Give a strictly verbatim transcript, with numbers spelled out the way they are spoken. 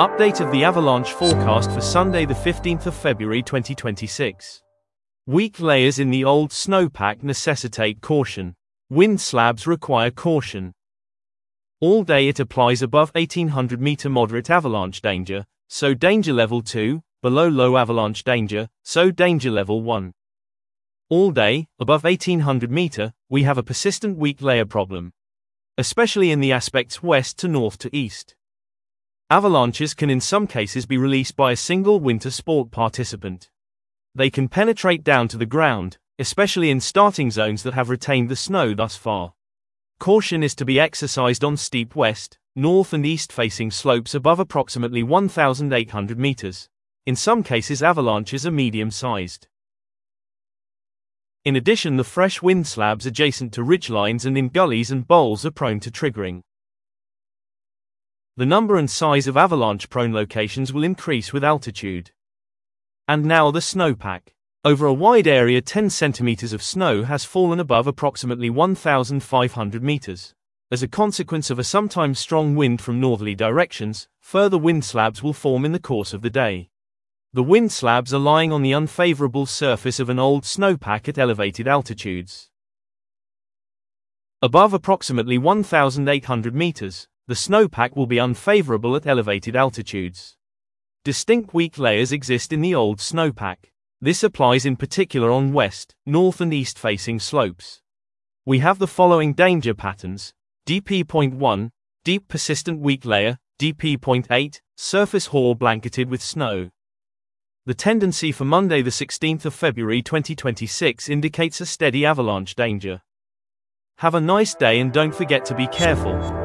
Update of the avalanche forecast for Sunday the fifteenth of February twenty twenty-six. Weak layers in the old snowpack necessitate caution. Wind slabs require caution. All day it applies above eighteen hundred meter moderate avalanche danger, so danger level two, below low avalanche danger, so danger level one. All day, above eighteen hundred meter, we have a persistent weak layer problem, especially in the aspects west to north to east. Avalanches can in some cases be released by a single winter sport participant. They can penetrate down to the ground, especially in starting zones that have retained the snow thus far. Caution is to be exercised on steep west, north and east facing slopes above approximately one thousand eight hundred meters. In some cases avalanches are medium-sized. In addition, the fresh wind slabs adjacent to ridgelines and in gullies and bowls are prone to triggering. The number and size of avalanche-prone locations will increase with altitude. And now the snowpack. Over a wide area, ten centimeters of snow has fallen above approximately one thousand five hundred meters. As a consequence of a sometimes strong wind from northerly directions, further wind slabs will form in the course of the day. The wind slabs are lying on the unfavorable surface of an old snowpack at elevated altitudes. Above approximately one thousand eight hundred meters, the snowpack will be unfavorable at elevated altitudes. Distinct weak layers exist in the old snowpack. This applies in particular on west, north and east facing slopes. We have the following danger patterns: D P point one, deep persistent weak layer; D P point eight, surface hoar blanketed with snow. The tendency for Monday the sixteenth of February twenty twenty-six indicates a steady avalanche danger. Have a nice day and don't forget to be careful.